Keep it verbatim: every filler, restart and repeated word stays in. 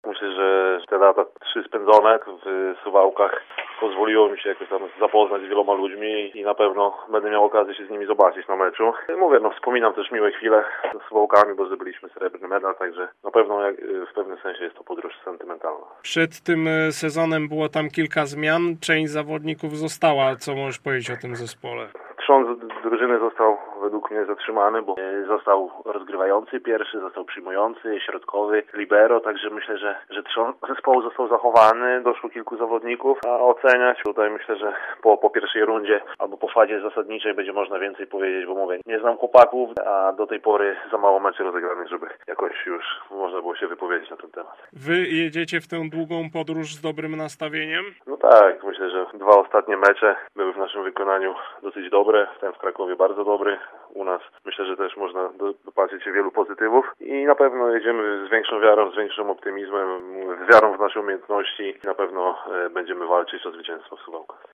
Myślę, że te lata trzy spędzone w Suwałkach pozwoliło mi się jakoś tam zapoznać z wieloma ludźmi i na pewno będę miał okazję się z nimi zobaczyć na meczu. Mówię, no wspominam też miłe chwile z Suwałkami, bo zdobyliśmy srebrny medal, także na pewno jak, w pewnym sensie jest to podróż sentymentalna. Przed tym sezonem było tam kilka zmian, część zawodników została. Co możesz powiedzieć o tym zespole? Trząs drużyny został według mnie zatrzymany, bo został rozgrywający pierwszy, został przyjmujący, środkowy, libero, także myślę, że, że trząs zespołu został zachowany, doszło kilku zawodników, a oceniać tutaj myślę, że po, po pierwszej rundzie albo po fazie zasadniczej będzie można więcej powiedzieć, bo mówię, nie znam chłopaków, a do tej pory za mało meczy rozegranych, żeby jakoś już można było się wypowiedzieć na ten temat. Wy jedziecie w tę długą podróż z dobrym nastawieniem? No tak, myślę, że dwa ostatnie mecze były w naszym wykonaniu dosyć dobre, ten w Krakowie bardzo dobry, u nas myślę, że też można do, dopatrzeć się wielu pozytywów i na pewno jedziemy z większą wiarą, z większym optymizmem, z wiarą w nasze umiejętności i na pewno e, będziemy walczyć o zwycięstwo w Suwałkach.